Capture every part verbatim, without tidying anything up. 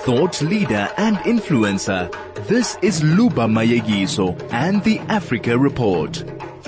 thought leader and influencer. This is Luba Mayegiso and the Africa Report.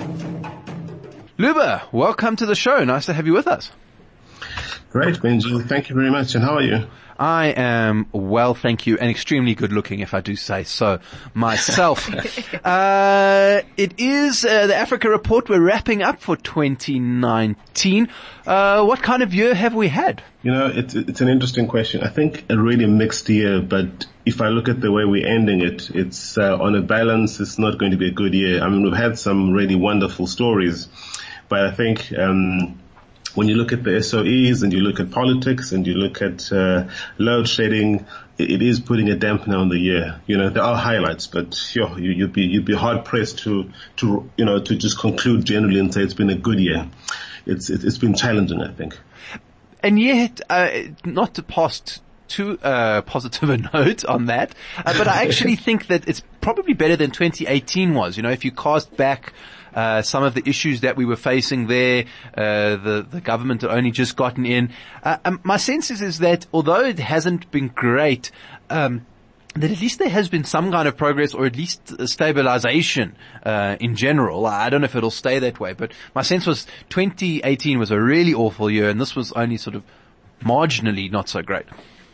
Luba, welcome to the show. Nice to have you with us. Great, Benji. Thank you very much. And how are you? I am well, thank you, and extremely good looking, if I do say so myself. uh, it is uh, the Africa Report. We're wrapping up for twenty nineteen. Uh, what kind of year have we had? You know, it's, it's an interesting question. I think a really mixed year, but if I look at the way we're ending it, it's uh, on a balance, it's not going to be a good year. I mean, we've had some really wonderful stories, but I think um when you look at the S O Es and you look at politics and you look at uh, load shedding, it, it is putting a dampener on the year. You know, there are highlights, but sure, you, you'd be you'd be hard pressed to to you know to just conclude generally and say it's been a good year. It's it, it's been challenging, I think. And yet, uh, not to pass t- too uh, positive a note on that, uh, but I actually think that it's probably better than twenty eighteen was. You know, if you cast back Uh, some of the issues that we were facing there, uh, the, the government had only just gotten in. Uh, um, my sense is, is that although it hasn't been great, um, that at least there has been some kind of progress or at least stabilization, uh, in general. I don't know if it'll stay that way, but my sense was twenty eighteen was a really awful year and this was only sort of marginally not so great.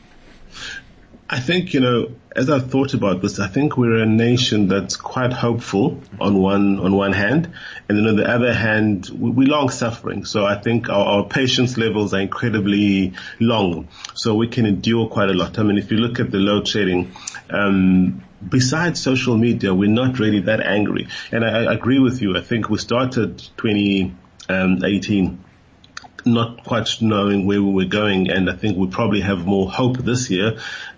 I think, you know, as I've thought about this, I think we're a nation that's quite hopeful on one, on one hand. And then on the other hand, we're long suffering. So I think our, our patience levels are incredibly long. So we can endure quite a lot. I mean, if you look at the load shedding, um, besides social media, we're not really that angry. And I, I agree with you. I think we started twenty eighteen not quite knowing where we were going, and I think we probably have more hope this year.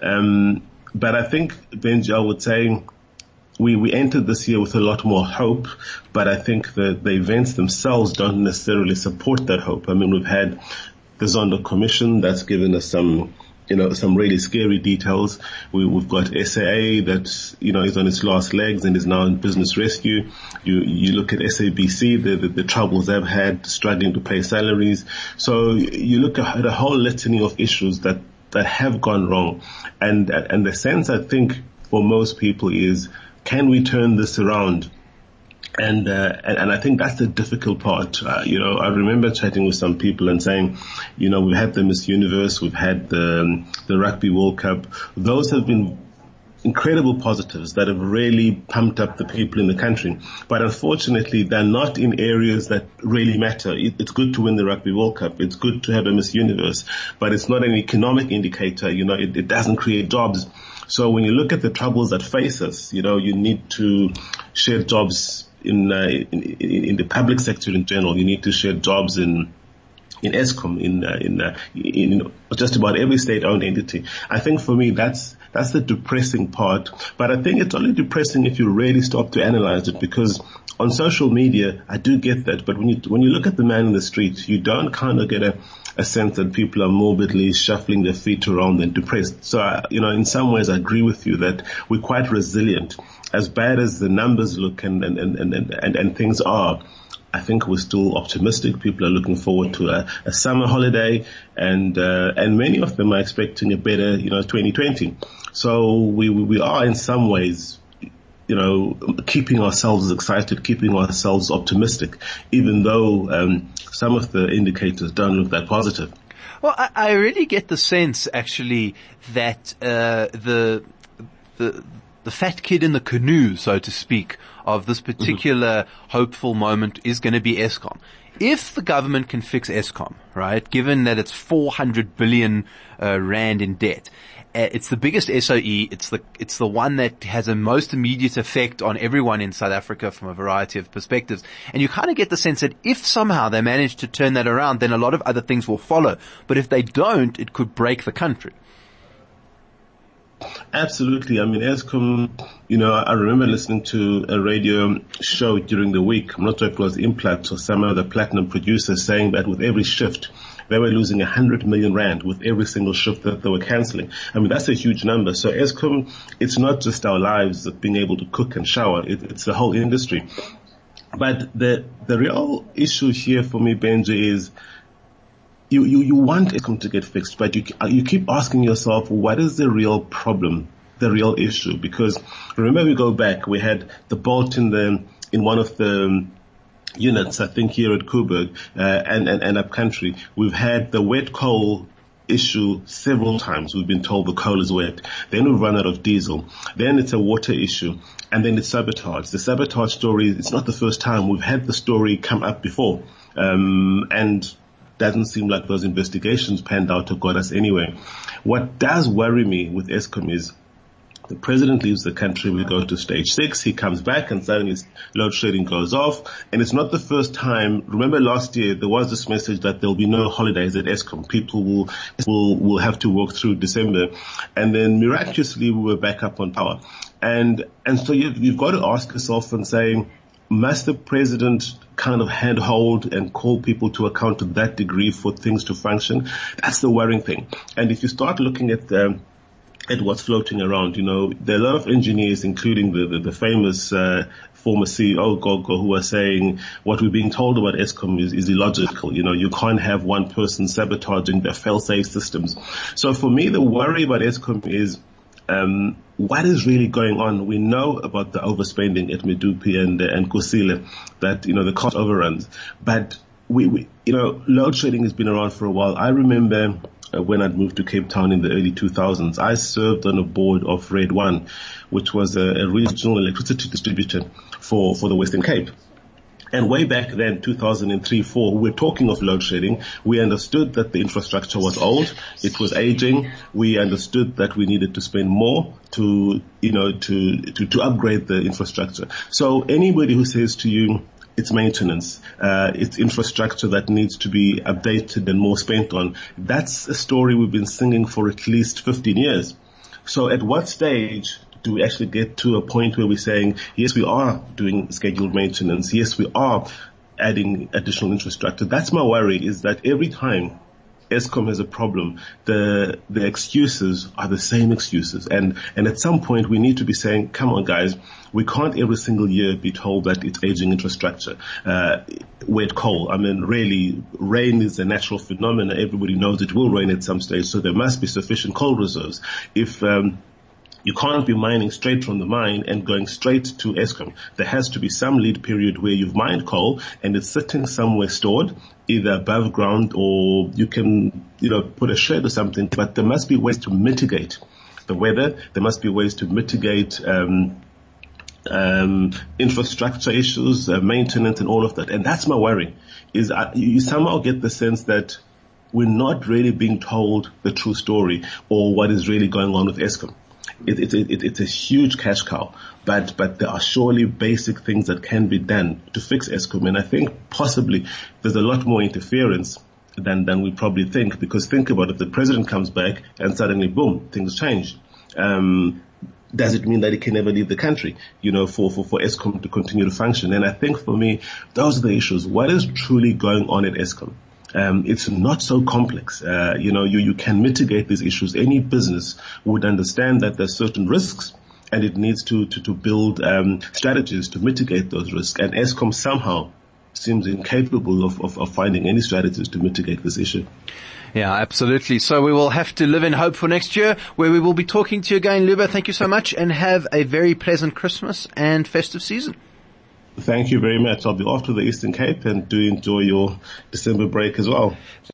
Um, but I think, Benji, I would say we, we entered this year with a lot more hope, but I think that the events themselves don't necessarily support that hope. I mean, we've had the Zondo Commission that's given us some, you know, some really scary details. We, we've got S A A that, you know, is on its last legs and is now in business rescue. You, you look at S A B C, the, the, the troubles they've had struggling to pay salaries. So you look at a whole litany of issues that, that have gone wrong. And, and the sense I think for most people is, can we turn this around? And, uh, and, and I think that's the difficult part. Uh, you know, I remember chatting with some people and saying, you know, we've had the Miss Universe, we've had the, the Rugby World Cup. Those have been incredible positives that have really pumped up the people in the country. But unfortunately, they're not in areas that really matter. It, it's good to win the Rugby World Cup. It's good to have a Miss Universe, but it's not an economic indicator. You know, it, it doesn't create jobs. So when you look at the troubles that face us, you know, you need to share jobs in, uh, in, in the public sector in general. You need to share jobs in, in Eskom, in, uh, in, uh, in just about every state-owned entity. I think for me, that's, that's the depressing part. But I think it's only depressing if you really stop to analyze it, because on social media, I do get that. But when you, when you look at the man in the street, you don't kind of get a, a sense that people are morbidly shuffling their feet around and depressed. So, I, you know, in some ways I agree with you that we're quite resilient. As bad as the numbers look and, and, and, and, and, and things are, I think we're still optimistic. People are looking forward to a, a summer holiday, and uh, and many of them are expecting a better, you know, twenty twenty. So we we are in some ways, you know, keeping ourselves excited, keeping ourselves optimistic, even though um, some of the indicators don't look that positive. Well, I, I really get the sense, actually, that uh, the the the fat kid in the canoe, so to speak, of this particular mm-hmm. hopeful moment is going to be Eskom. If the government can fix Eskom, right, given that it's four hundred billion uh, rand in debt, uh, it's the biggest S O E, it's the, it's the one that has a most immediate effect on everyone in South Africa from a variety of perspectives. And you kind of get the sense that if somehow they manage to turn that around, then a lot of other things will follow. But if they don't, it could break the country. Absolutely. I mean, Eskom, you know, I remember listening to a radio show during the week. I'm not sure if it was Implat or some other platinum producer saying that with every shift, they were losing a hundred million rand with every single shift that they were cancelling. I mean, that's a huge number. So Eskom, it's not just our lives of being able to cook and shower. It, it's the whole industry. But the, the real issue here for me, Benji, is you, you, you want Eskom to get fixed, but you, you keep asking yourself, what is the real problem, the real issue? Because remember, we go back, we had the bolt in the, in one of the units, I think here at Koeberg, uh, and, and, and up country. We've had the wet coal issue several times. We've been told the coal is wet. Then we've run out of diesel. Then it's a water issue. And then it's sabotage. The sabotage story, it's not the first time. We've had the story come up before. Um, and doesn't seem like those investigations panned out or got us anywhere. What does worry me with Eskom is the president leaves the country, we go to stage six, he comes back and suddenly load shedding goes off. And it's not the first time. Remember last year, there was this message that there'll be no holidays at Eskom. People will, will, will have to work through December. And then miraculously we were back up on power. And, and so you've, you've got to ask yourself and say, must the president kind of handhold and call people to account to that degree for things to function? That's the worrying thing. And if you start looking at the, at what's floating around, you know, there are a lot of engineers, including the, the, the famous, uh, former C E O Gogo, who are saying what we're being told about Eskom is, is illogical. You know, you can't have one person sabotaging their fail-safe systems. So for me, the worry about Eskom is, Um, what is really going on? We know about the overspending at Medupi and, uh, and Kusile, that, you know, the cost overruns. But we, we, you know, load shedding has been around for a while. I remember uh, when I'd moved to Cape Town in the early two thousands, I served on a board of Red One, which was a, a regional electricity distributor for, for the Western Cape. And way back then, two thousand three, four, we were talking of load shedding. We understood that the infrastructure was old. It was aging. We understood that we needed to spend more to, you know, to, to, to upgrade the infrastructure. So anybody who says to you, it's maintenance, uh, it's infrastructure that needs to be updated and more spent on, that's a story we've been singing for at least fifteen years. So at what stage do we actually get to a point where we're saying, yes, we are doing scheduled maintenance. Yes, we are adding additional infrastructure. That's my worry, is that every time Eskom has a problem, the, the excuses are the same excuses. And, and at some point we need to be saying, come on guys, we can't every single year be told that it's aging infrastructure. Uh, wet coal. I mean, really, rain is a natural phenomenon. Everybody knows it will rain at some stage. So there must be sufficient coal reserves. If, um, You can't be mining straight from the mine and going straight to Eskom. There has to be some lead period where you've mined coal and it's sitting somewhere stored, either above ground or you can, you know, put a shed or something. But there must be ways to mitigate the weather. There must be ways to mitigate um, um, infrastructure issues, uh, maintenance, and all of that. And that's my worry. Is uh, you somehow get the sense that we're not really being told the true story or what is really going on with Eskom. It, it, it, it's a huge cash cow, but, but there are surely basic things that can be done to fix Eskom. And I think possibly there's a lot more interference than, than we probably think, because think about it, the president comes back and suddenly boom, things change. Um, does it mean that he can never leave the country, you know, for, for, for Eskom to continue to function? And I think for me, those are the issues. What is truly going on at Eskom? Um, it's not so complex. Uh, you know, you, you can mitigate these issues. Any business would understand that there's certain risks and it needs to, to, to build, um, strategies to mitigate those risks. And Eskom somehow seems incapable of, of, of finding any strategies to mitigate this issue. Yeah, absolutely. So we will have to live in hope for next year, where we will be talking to you again. Luba, thank you so much and have a very pleasant Christmas and festive season. Thank you very much. I'll be off to the Eastern Cape and do enjoy your December break as well.